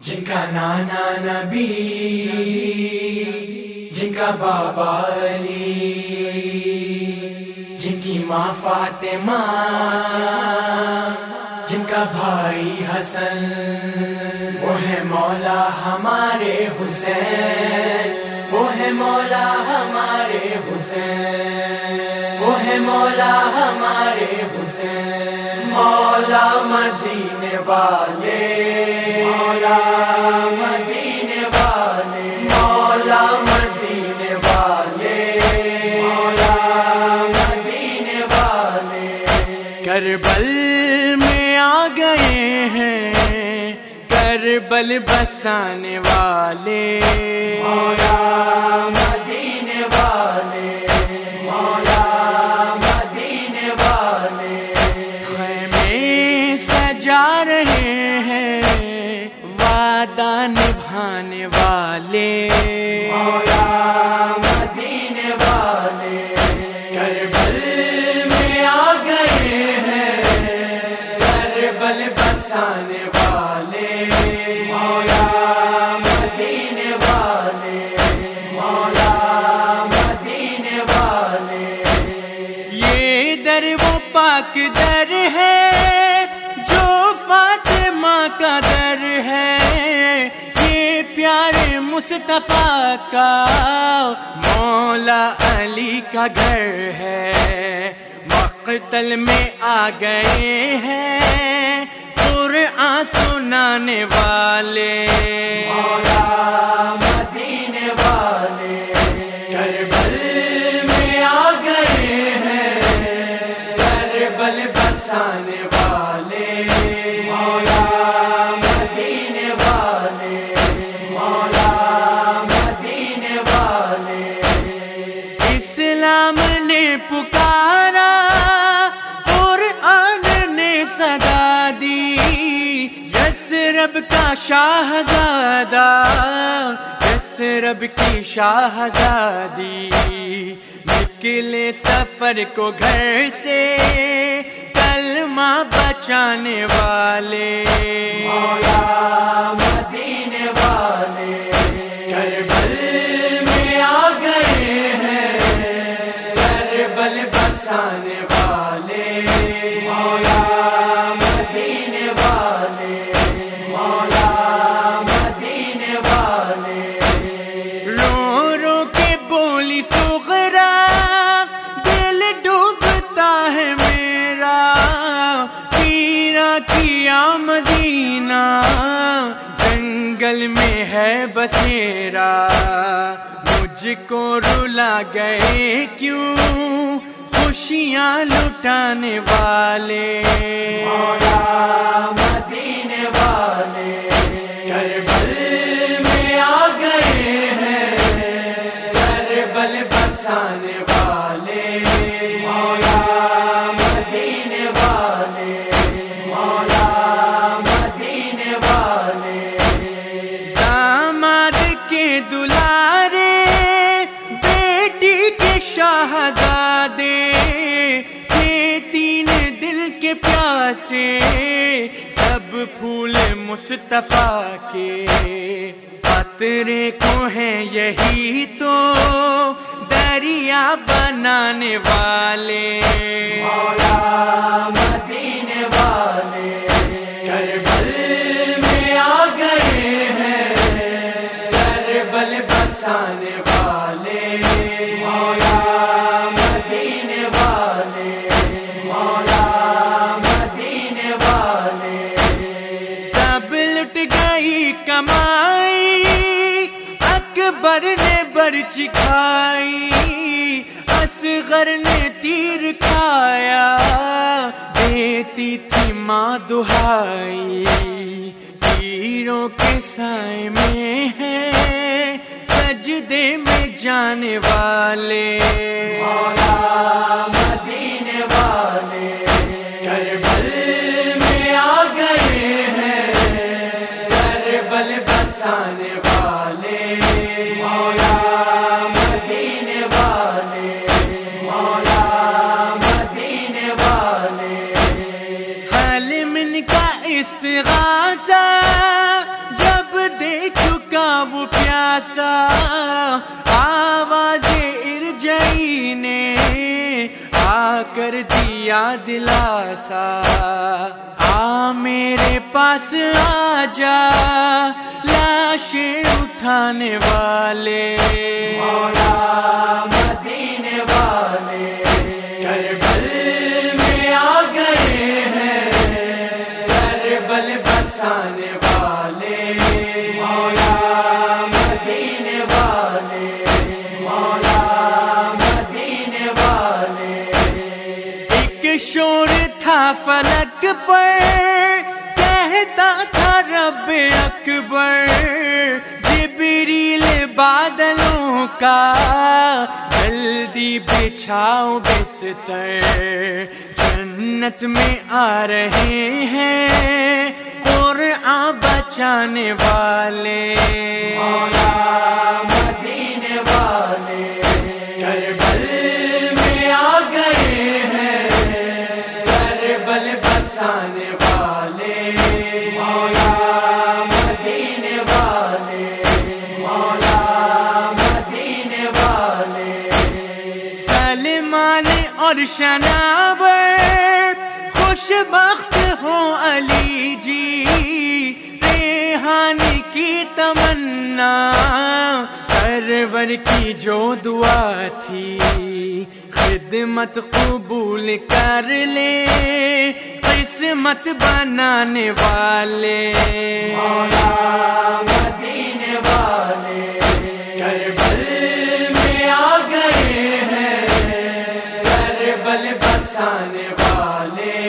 جن کا نانا نبی، جن کا بابا علی، جن کی ماں فاطمہ، جن کا بھائی حسن، وہ ہے مولا ہمارے حسین، وہ ہے مولا ہمارے حسین، وہ ہے مولا ہمارے حسین، مولا مدینے والے، مولا مدینے والے، مولا مدینے والے، مولا مدینے والے، کربل میں آ گئے ہیں کربل بسانے والے، مولا مدینے والے، مولا مدینے والے، خیمے سجا رہے ہیں وعدہ نبھانے والے، مولا مدینے والے، کربل میں آ گئے ہیں کربل بسانے والے، مولا مدینے والے، مولا مدینے والے، یہ در وہ پاک در ہے جو فاطمہ کا در ہے، یہ پیارے مصطفیٰ کا مولا علی کا گھر ہے، مقتل میں آ گئے ہیں قرآن سنانے والے، مولا مدینے والے، کربل میں آ گئے ہیں کربل بسانے والے، مولا مدینے والے، مولا مدینے والے، اسلام نے پکارا قرآن نے صدا دی، یثرب کا شاہزادہ، یثرب کی شاہزادی، نکلے سفر کو گھر سے کلمہ بچانے والے، مولا مدینے والے، کربل میں آ گئے ہیں کربل بسانے والے، مولا مدینے والے، مولا مدینے والے، رو رو کے بولی سغرا دل ڈوبتا ہے میرا، پیرا کیا مدینہ جنگل میں ہے بسیرا، مجھ کو رلا گئے کیوں خوشیاں لٹانے والے، مولا مدینے والے، کربل میں آ گئے ہیں کربل بسانے والے، مولا مدینے والے، مولا مدینے والے، داماد کے دلارے بیٹی کے شاہزادے، تین دل کے پیاسے سب پھول مصطفیٰ کے، قطرے کو ہیں یہی تو دریا بنانے والے، مولا مدینے والے، کربل میں آ گئے ہیں کربل بسانے والے، مولا مدینے والے، مولا مدینے والے، سب لٹ گئی کمائی اکبر نے برچی کھائی، اصغر نے تیر کھایا دیتی تھی ماں دہائی، تیروں کے سائے میں ہے سجدے میں جانے والے، مولا مدینے والے، کربل میں آ گئے ہیں کربل بسانے والے، مولا مدینے والے، مولا مدینے والے، حلم کا استغاثہ جب وہ پیاسا آواز ارجعی نے آ کر دیا دلاسا آ میرے پاس آ جا لاشیں اٹھانے والے مولا مدینے والے کربل میں آ گئے ہیں کربل بسانے والے مولا مدینے والے مولا مدینے والے ایک شور تھا فلک پر کہتا تھا رب اکبر جبریل بادلوں کا جلدی بچھاؤ بستر جنت میں آ رہے ہیں قرآن بچانے والے مولا مدینے والے کربل میں آ گئے ہیں کربل بسانے والے مولا مدینے والے مولا مدینے والے سلمان اور شناور خوش بخت ہو علی جی ریحان کی تمنا سرور کی جو دعا تھی خدمت قبول کر لے قسمت بنانے والے مولا مدینے والے کربل میں آ گئے ہیں کربل بسانے والے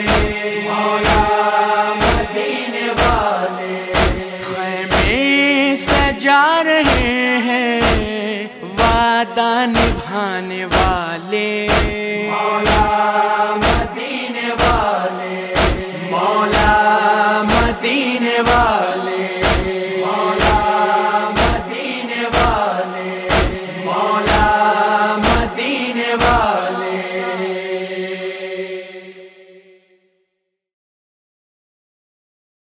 مولا مدینے والے خیمے سجا رہے ہیں وعدہ نبھانے والے مولا مدینے والے مولا مدینے والے مولا مدینے والے مولا مدینے والے